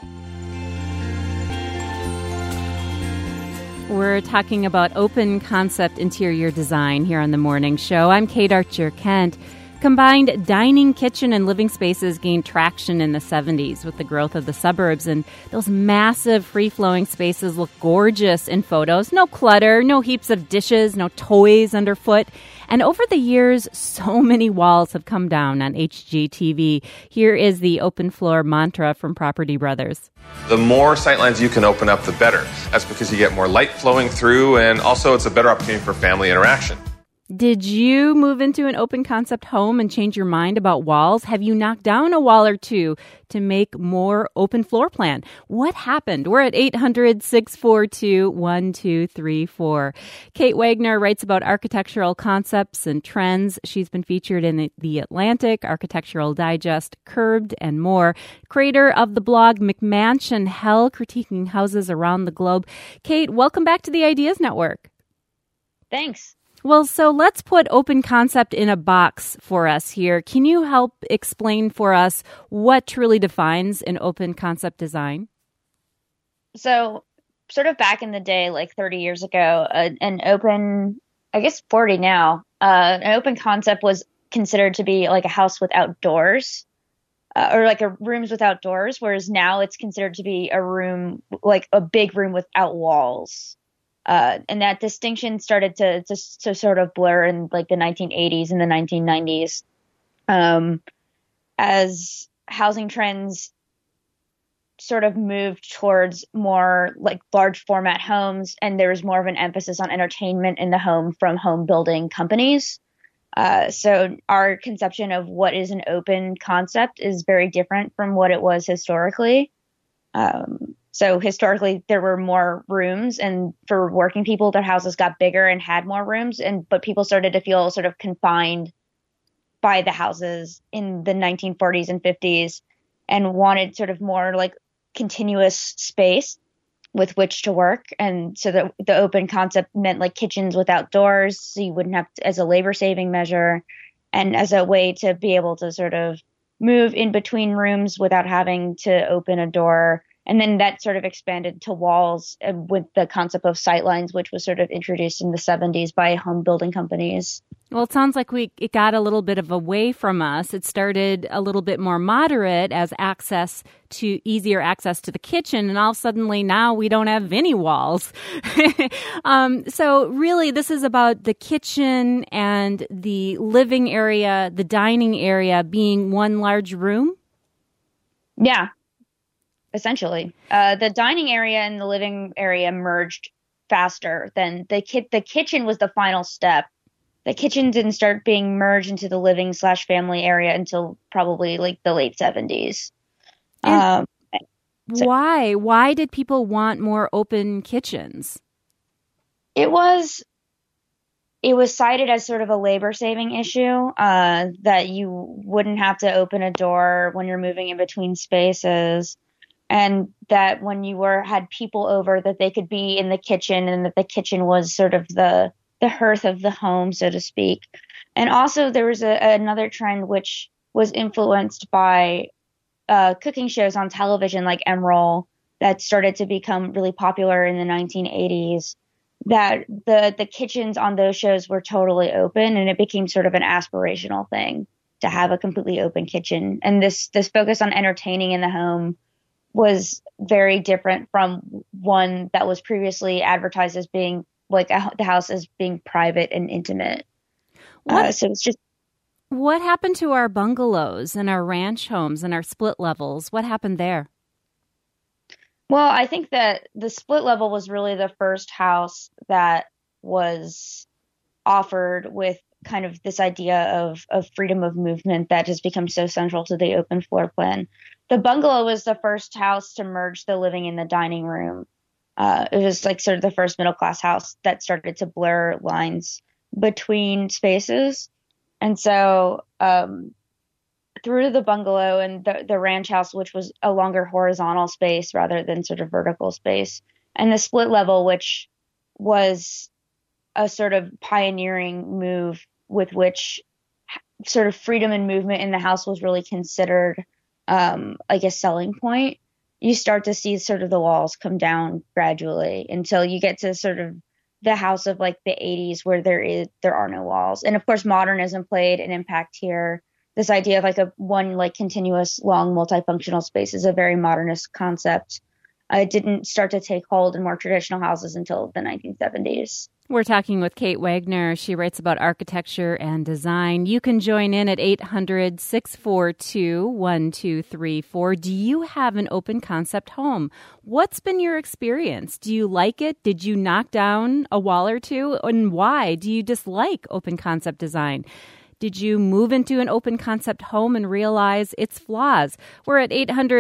We're talking about open concept interior design here on The Morning Show. I'm Kate Archer-Kent. Combined dining, kitchen, and living spaces gained traction in the 70s with the growth of the suburbs, and those massive free-flowing spaces look gorgeous in photos. No clutter, no heaps of dishes, no toys underfoot. And over the years, so many walls have come down on HGTV. Here is the open floor mantra from Property Brothers. The more sightlines you can open up, the better. That's because you get more light flowing through, and also it's a better opportunity for family interaction. Did you move into an open concept home and change your mind about walls? Have you knocked down a wall or two to make more open floor plan? What happened? We're at 800-642-1234. Kate Wagner writes about architectural concepts and trends. She's been featured in The Atlantic, Architectural Digest, Curbed, and more. Creator of the blog McMansion Hell, critiquing houses around the globe. Kate, welcome back to the Ideas Network. Thanks. Well, so let's put open concept in a box for us here. Can you help explain for us what truly defines an open concept design? So sort of back in the day, like 30 years ago, an open, I guess 40 now, an open concept was considered to be like a house without doors, or like a rooms without doors, whereas now it's considered to be a room, like a big room without walls. And that distinction started to sort of blur in like the 1980s and the 1990s, as housing trends sort of moved towards more like large format homes, and there was more of an emphasis on entertainment in the home from home building companies. So our conception of what is an open concept is very different from what it was historically. So historically, there were more rooms, and for working people, their houses got bigger and had more rooms, but people started to feel sort of confined by the houses in the 1940s and 50s and wanted sort of more like continuous space with which to work. And so the open concept meant like kitchens without doors, so you wouldn't have to, as a labor saving measure and as a way to be able to sort of move in between rooms without having to open a door. And then that sort of expanded to walls with the concept of sightlines, which was sort of introduced in the 70s by home building companies. Well, it sounds like it got a little bit of away from us. It started a little bit more moderate as easier access to the kitchen. And all of a sudden now we don't have any walls. So really, this is about the kitchen and the living area, the dining area being one large room? Yeah. Essentially, the dining area and the living area merged faster than the kitchen was the final step. The kitchen didn't start being merged into the living/family area until probably like the late 70s. Why? Why did people want more open kitchens? It was cited as sort of a labor saving issue, that you wouldn't have to open a door when you're moving in between spaces. And that when you had people over, that they could be in the kitchen, and that the kitchen was sort of the hearth of the home, so to speak. And also there was another trend which was influenced by cooking shows on television like Emeril that started to become really popular in the 1980s, that the kitchens on those shows were totally open, and it became sort of an aspirational thing to have a completely open kitchen. And this focus on entertaining in the home was very different from one that was previously advertised as being like the house as being private and intimate. So it's just. What happened to our bungalows and our ranch homes and our split levels? What happened there? Well, I think that the split level was really the first house that was offered with kind of this idea of freedom of movement that has become so central to the open floor plan. The bungalow was the first house to merge the living and the dining room. It was like sort of the first middle class house that started to blur lines between spaces. And so through the bungalow and the ranch house, which was a longer horizontal space rather than sort of vertical space, and the split level, which was a sort of pioneering move with which sort of freedom and movement in the house was really considered like a selling point. you start to see sort of the walls come down gradually until you get to sort of the house of like the 80s where there are no walls. And of course, modernism played an impact here. This idea of like a one like continuous long multifunctional space is a very modernist concept. It didn't start to take hold in more traditional houses until the 1970s. We're talking with Kate Wagner. She writes about architecture and design. You can join in at 800-642-1234. Do you have an open concept home? What's been your experience? Do you like it? Did you knock down a wall or two? And why? Do you dislike open concept design? Did you move into an open concept home and realize its flaws? We're at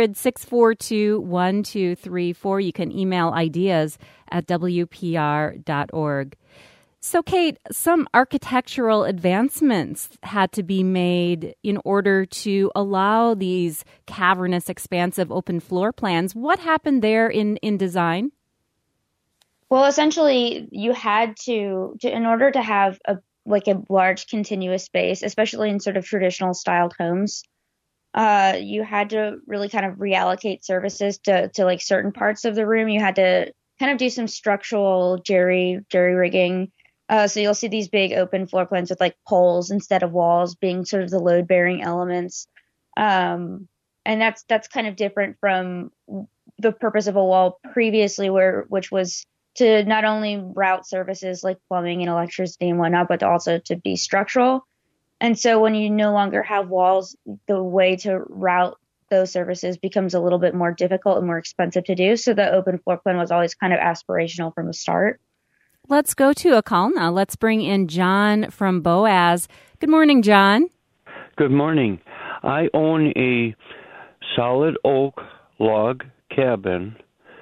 800-642-1234. You can email ideas at WPR.org. So, Kate, some architectural advancements had to be made in order to allow these cavernous, expansive open floor plans. What happened there in design? Well, essentially, you had to in order to have a large continuous space, especially in sort of traditional styled homes, you had to really kind of reallocate services to like certain parts of the room. You had to kind of do some structural jerry rigging. So you'll see these big open floor plans with like poles instead of walls being sort of the load bearing elements. And that's kind of different from the purpose of a wall previously, which was to not only route services like plumbing and electricity and whatnot, but also to be structural. And so when you no longer have walls, the way to route those services becomes a little bit more difficult and more expensive to do. So the open floor plan was always kind of aspirational from the start. Let's go to a call now. Let's bring in John from Boaz. Good morning, John. Good morning. I own a solid oak log cabin,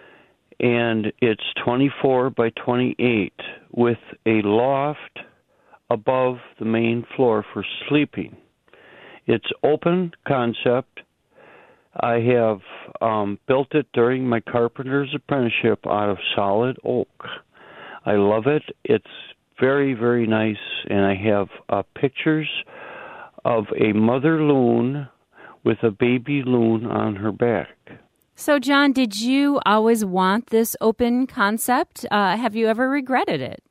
and it's 24 by 28 with a loft above the main floor for sleeping. It's open concept. I have built it during my carpenter's apprenticeship out of solid oak. I love it. It's very, very nice, and I have pictures of a mother loon with a baby loon on her back. So, John, did you always want this open concept? Have you ever regretted it?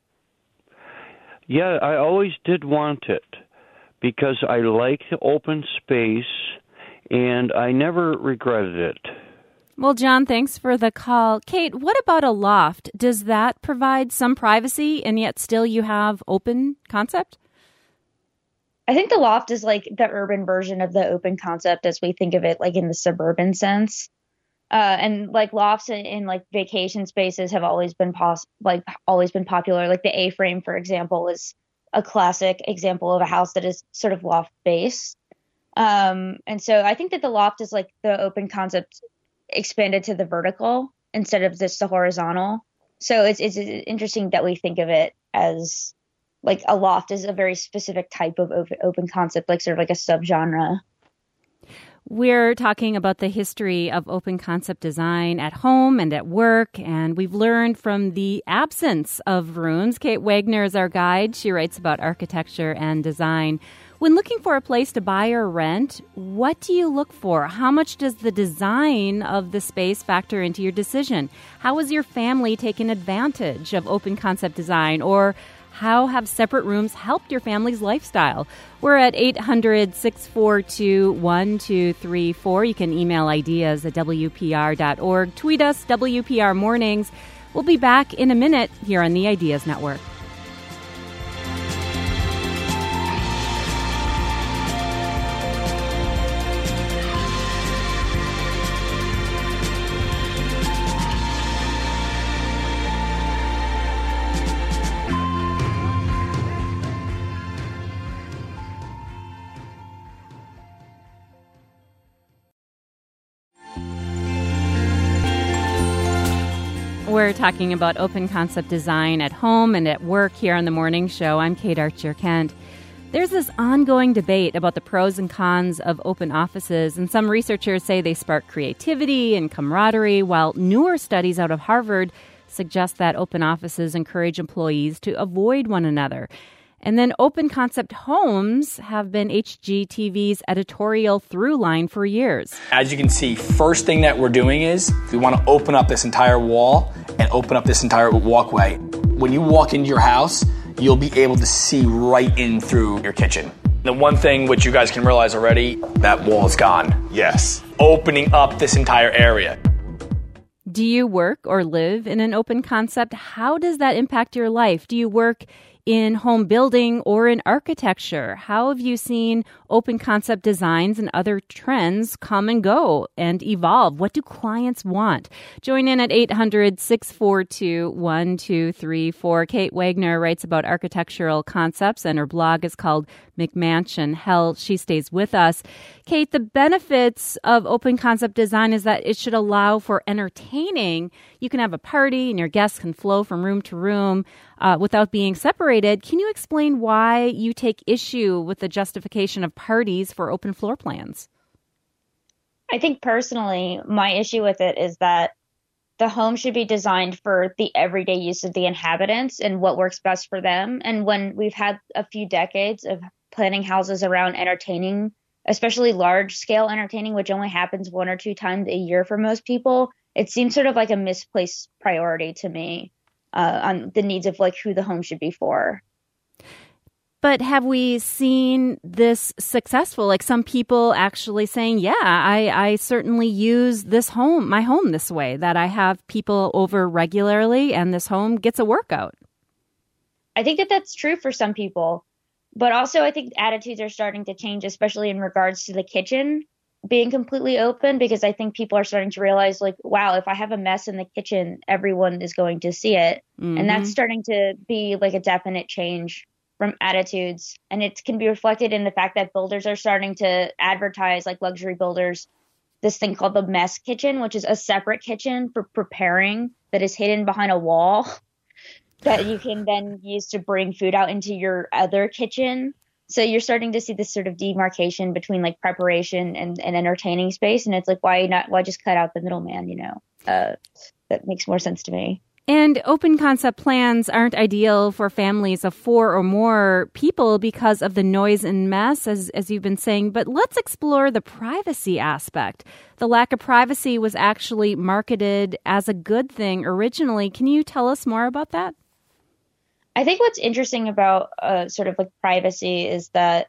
Yeah, I always did want it because I like the open space, and I never regretted it. Well, John, thanks for the call. Kate, what about a loft? Does that provide some privacy, and yet still you have open concept? I think the loft is like the urban version of the open concept as we think of it, like in the suburban sense. And like lofts in like vacation spaces have always been always been popular. Like the A-frame, for example, is a classic example of a house that is sort of loft based. And so I think that the loft is like the open concept expanded to the vertical instead of just the horizontal. So it's interesting that we think of it as like a loft is a very specific type of open concept, like sort of like a subgenre. We're talking about the history of open concept design at home and at work, and we've learned from the absence of rooms. Kate Wagner is our guide. She writes about architecture and design. When looking for a place to buy or rent, what do you look for? How much does the design of the space factor into your decision? How has your family taken advantage of open concept design, or how have separate rooms helped your family's lifestyle? We're at 800-642-1234. You can email ideas at WPR.org. Tweet us, WPR Mornings. We'll be back in a minute here on the Ideas Network. We're talking about open concept design at home and at work here on the morning show. I'm Kate Archer-Kent. There's this ongoing debate about the pros and cons of open offices, and some researchers say they spark creativity and camaraderie, while newer studies out of Harvard suggest that open offices encourage employees to avoid one another. And then Open Concept Homes have been HGTV's editorial through line for years. As you can see, first thing that we're doing is we want to open up this entire wall and open up this entire walkway. When you walk into your house, you'll be able to see right in through your kitchen. The one thing which you guys can realize already, that wall is gone. Yes. Opening up this entire area. Do you work or live in an open concept? How does that impact your life? Do you work in home building or in architecture? How have you seen open concept designs and other trends come and go and evolve? What do clients want? Join in at 800-642-1234. Kate Wagner writes about architectural concepts, and her blog is called McMansion Hell. She stays with us. Kate, the benefits of open concept design is that it should allow for entertaining. You can have a party and your guests can flow from room to room without being separated. Can you explain why you take issue with the justification of parties for open floor plans? I think personally, my issue with it is that the home should be designed for the everyday use of the inhabitants and what works best for them. And when we've had a few decades of planning houses around entertaining, especially large scale entertaining, which only happens 1 or 2 times a year for most people, it seems sort of like a misplaced priority to me on the needs of like who the home should be for. But have we seen this successful? Like some people actually saying, yeah, I certainly use my home this way, that I have people over regularly and this home gets a workout. I think that that's true for some people. But also I think attitudes are starting to change, especially in regards to the kitchen being completely open, because I think people are starting to realize like, wow, if I have a mess in the kitchen, everyone is going to see it. Mm-hmm. And that's starting to be like a definite change from attitudes. And it can be reflected in the fact that builders are starting to advertise, like luxury builders, this thing called the mess kitchen, which is a separate kitchen for preparing that is hidden behind a wall that you can then use to bring food out into your other kitchen. So you're starting to see this sort of demarcation between like preparation and entertaining space. And it's like, why just cut out the middleman, that makes more sense to me. And open concept plans aren't ideal for families of 4 or more people because of the noise and mess, as you've been saying. But let's explore the privacy aspect. The lack of privacy was actually marketed as a good thing originally. Can you tell us more about that? I think what's interesting about sort of like privacy is that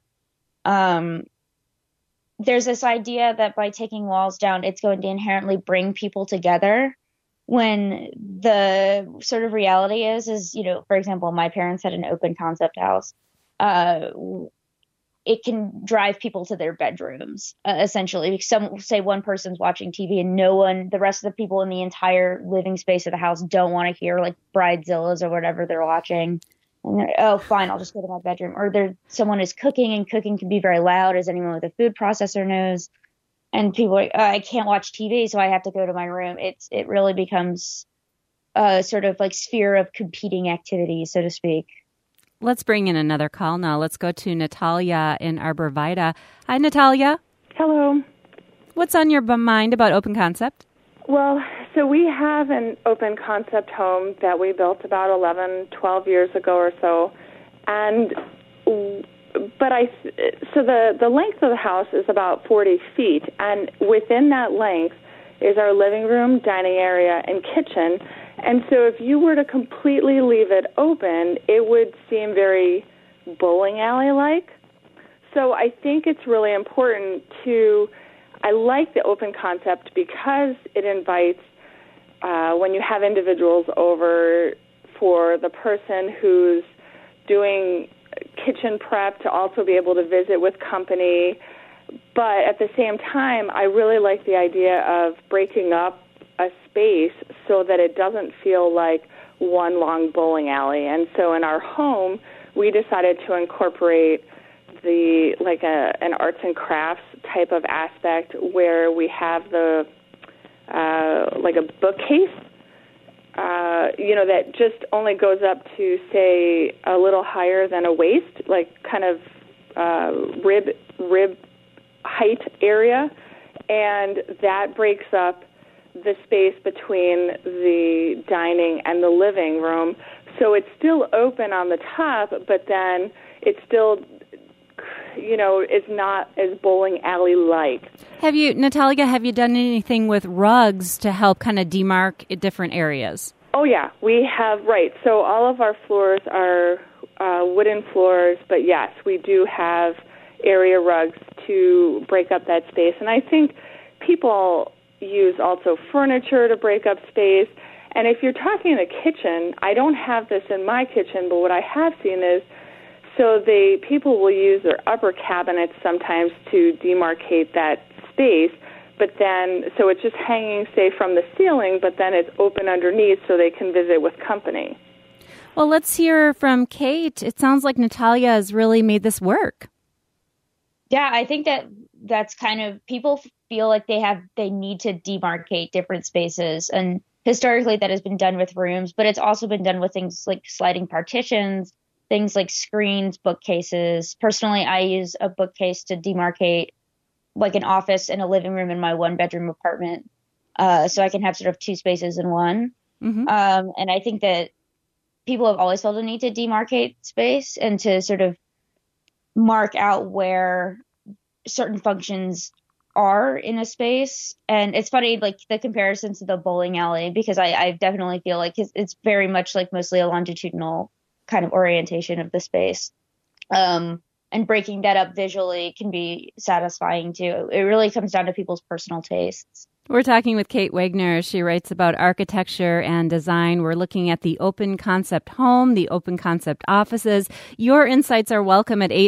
there's this idea that by taking walls down, it's going to inherently bring people together, when the sort of reality is, for example, my parents had an open concept house. It can drive people to their bedrooms, essentially. Say one person's watching TV and the rest of the people in the entire living space of the house don't want to hear like Bridezillas or whatever they're watching. And they're, oh, fine, I'll just go to my bedroom. Or someone is cooking, and cooking can be very loud, as anyone with a food processor knows. And people are like, I can't watch TV, so I have to go to my room. It really becomes a sort of like sphere of competing activities, so to speak. Let's bring in another call now. Let's go to Natalia in Arbor Vitae. Hi, Natalia. Hello. What's on your mind about open concept? Well, so we have an open concept home that we built about 12 years ago or so. The length of the house is about 40 feet. And within that length is our living room, dining area, and kitchen. And so if you were to completely leave it open, it would seem very bowling alley-like. So I think it's really important I like the open concept because it invites, when you have individuals over, for the person who's doing kitchen prep to also be able to visit with company. But at the same time, I really like the idea of breaking up a space so that it doesn't feel like one long bowling alley. And so in our home, we decided to incorporate an arts and crafts type of aspect where we have a bookcase, that just only goes up to, say, a little higher than a waist, like kind of rib height area, and that breaks up the space between the dining and the living room So it's still open on the top, but then it's still, is not as bowling alley-like. Natalia, have you done anything with rugs to help kind of demarc different areas? Oh, yeah, we have, right. So all of our floors are wooden floors, but yes, we do have area rugs to break up that space. And I think people use also furniture to break up space. And if you're talking the kitchen, I don't have this in my kitchen, but what I have seen is, so people will use their upper cabinets sometimes to demarcate that space, but then, so it's just hanging, say, from the ceiling, but then it's open underneath so they can visit with company. Well, let's hear from Kate. It sounds like Natalia has really made this work. Yeah, I think that's kind of, people feel like they need to demarcate different spaces. And historically that has been done with rooms, but it's also been done with things like sliding partitions, things like screens, bookcases. Personally, I use a bookcase to demarcate like an office and a living room in my 1-bedroom apartment. So I can have sort of two spaces in one. Mm-hmm. And I think that people have always felt a need to demarcate space and to sort of mark out where certain functions are in a space. And it's funny, like the comparison to the bowling alley, because I definitely feel like it's very much like mostly a longitudinal kind of orientation of the space. And breaking that up visually can be satisfying too. It really comes down to people's personal tastes. We're talking with Kate Wegner. She writes about architecture and design. We're looking at the open concept home, the open concept offices. Your insights are welcome at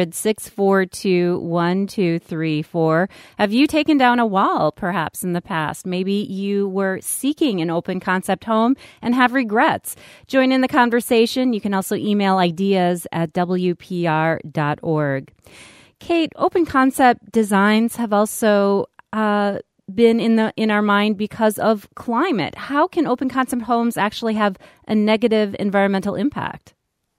800-642-1234. Have you taken down a wall, perhaps, in the past? Maybe you were seeking an open concept home and have regrets. Join in the conversation. You can also email ideas at WPR.org. Kate, open concept designs have also been in our mind because of climate. How can open concept homes actually have a negative environmental impact?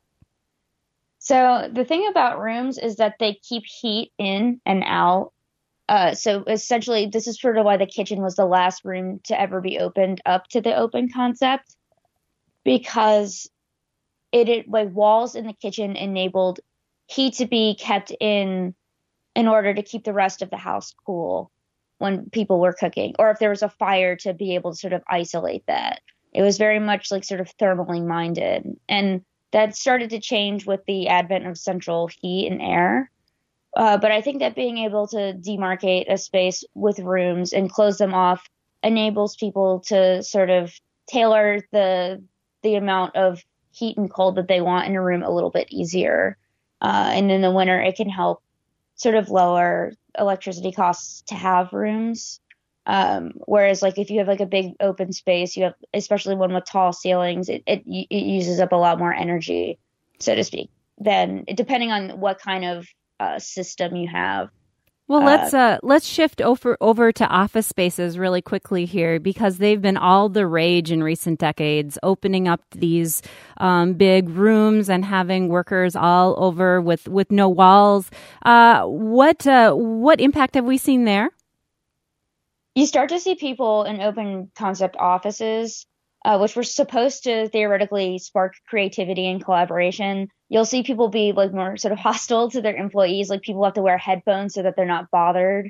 So the thing about rooms is that they keep heat in and out. So essentially, this is sort of why the kitchen was the last room to ever be opened up to the open concept, because it like walls in the kitchen enabled heat to be kept in order to keep the rest of the house cool when people were cooking, or if there was a fire, to be able to sort of isolate that. It was very much like sort of thermally minded. And that started to change with the advent of central heat and air. But I think that being able to demarcate a space with rooms and close them off enables people to sort of tailor the amount of heat and cold that they want in a room a little bit easier. And in the winter, it can help sort of lower electricity costs to have rooms. Whereas like if you have like a big open space, you have, especially one with tall ceilings, it uses up a lot more energy, so to speak, than depending on what kind of system you have. Well, let's shift over to office spaces really quickly here, because they've been all the rage in recent decades, opening up these big rooms and having workers all over with no walls. What impact have we seen there? You start to see people in open concept offices, which were supposed to theoretically spark creativity and collaboration. You'll see people be like more sort of hostile to their employees. Like people have to wear headphones so that they're not bothered.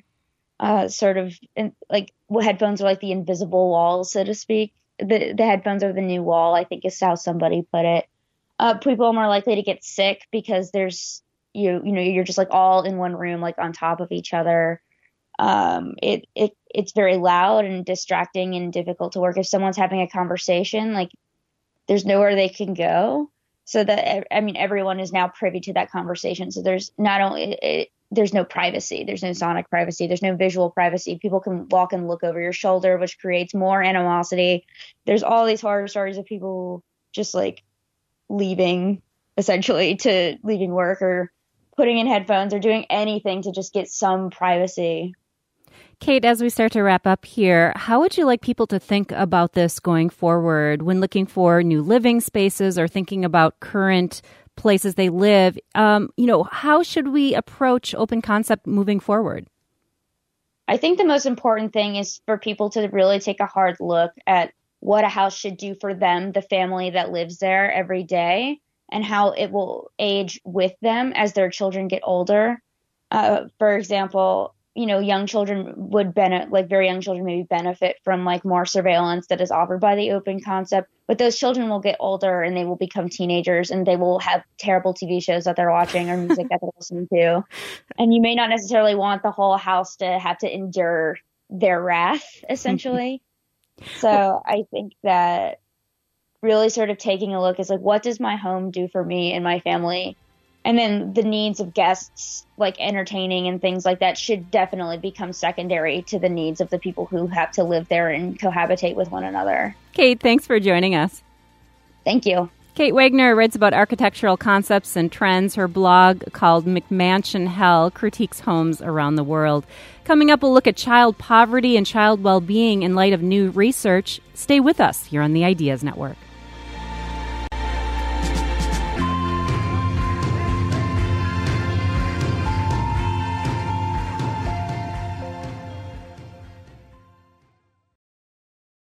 Like headphones are like the invisible wall, so to speak. The headphones are the new wall, I think is how somebody put it. People are more likely to get sick because there's, you're just like all in one room, like on top of each other. It's very loud and distracting and difficult to work. If someone's having a conversation, like there's nowhere they can go. So that, everyone is now privy to that conversation. So there's there's no privacy. There's no sonic privacy. There's no visual privacy. People can walk and look over your shoulder, which creates more animosity. There's all these horror stories of people just like leaving work or putting in headphones or doing anything to just get some privacy. Kate, as we start to wrap up here, how would you like people to think about this going forward when looking for new living spaces or thinking about current places they live? How should we approach open concept moving forward? I think the most important thing is for people to really take a hard look at what a house should do for them, the family that lives there every day, and how it will age with them as their children get older. For example, young children would benefit, like very young children maybe benefit from like more surveillance that is offered by the open concept. But those children will get older and they will become teenagers and they will have terrible TV shows that they're watching or music that they're listening to. And you may not necessarily want the whole house to have to endure their wrath, essentially. So I think that really sort of taking a look is like, what does my home do for me and my family? And then the needs of guests, like entertaining and things like that, should definitely become secondary to the needs of the people who have to live there and cohabitate with one another. Kate, thanks for joining us. Thank you. Kate Wagner writes about architectural concepts and trends. Her blog, called McMansion Hell, critiques homes around the world. Coming up, we'll look at child poverty and child well-being in light of new research. Stay with us here on the Ideas Network.